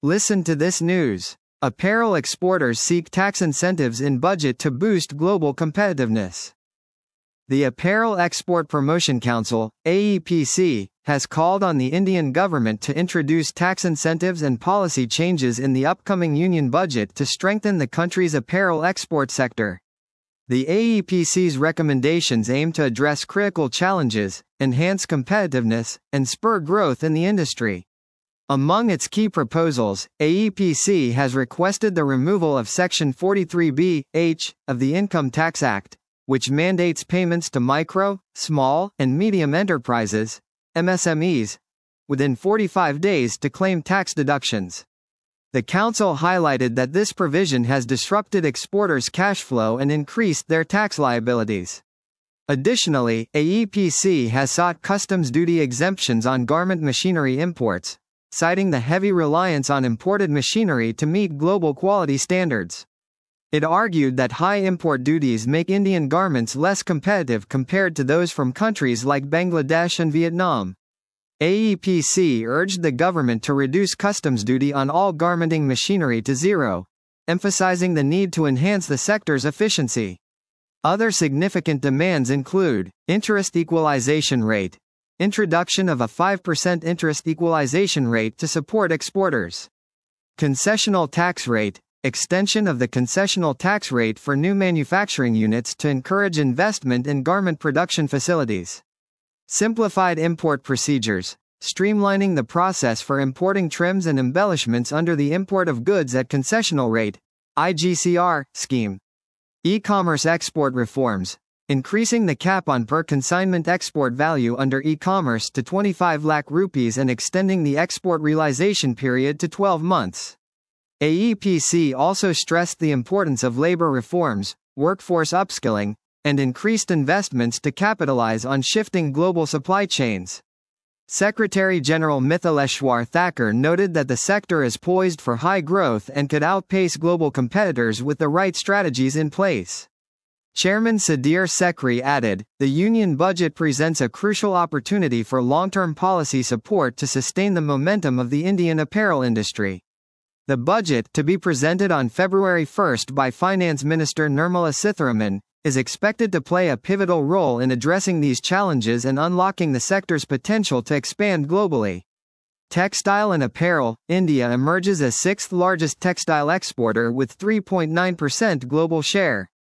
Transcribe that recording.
Listen to this news. Apparel exporters seek tax incentives in budget to boost global competitiveness. The Apparel Export Promotion Council, AEPC, has called on the Indian government to introduce tax incentives and policy changes in the upcoming union budget to strengthen the country's apparel export sector. The AEPC's recommendations aim to address critical challenges, enhance competitiveness, and spur growth in the industry. Among its key proposals, AEPC has requested the removal of Section 43B(h) of the Income Tax Act, which mandates payments to micro, small, and medium enterprises, MSMEs, within 45 days to claim tax deductions. The Council highlighted that this provision has disrupted exporters' cash flow and increased their tax liabilities. Additionally, AEPC has sought customs duty exemptions on garment machinery imports, citing the heavy reliance on imported machinery to meet global quality standards. It argued that high import duties make Indian garments less competitive compared to those from countries like Bangladesh and Vietnam. AEPC urged the government to reduce customs duty on all garmenting machinery to zero, emphasizing the need to enhance the sector's efficiency. Other significant demands include interest equalization rate, introduction of a 5% interest equalization rate to support exporters, concessional tax rate, extension of the concessional tax rate for new manufacturing units to encourage investment in garment production facilities, simplified import procedures, streamlining the process for importing trims and embellishments under the Import of Goods at Concessional Rate (IGCR) scheme, e-commerce export reforms, increasing the cap on per consignment export value under e-commerce to 25 lakh rupees and extending the export realization period to 12 months. AEPC also stressed the importance of labor reforms, workforce upskilling, and increased investments to capitalize on shifting global supply chains. Secretary-General Mithaleshwar Thakur noted that the sector is poised for high growth and could outpace global competitors with the right strategies in place. Chairman Sudhir Sikri added, "The union budget presents a crucial opportunity for long-term policy support to sustain the momentum of the Indian apparel industry." The budget, to be presented on February 1 by Finance Minister Nirmala Sitharaman, is expected to play a pivotal role in addressing these challenges and unlocking the sector's potential to expand globally. Textile and apparel, India emerges as sixth largest textile exporter with 3.9% global share.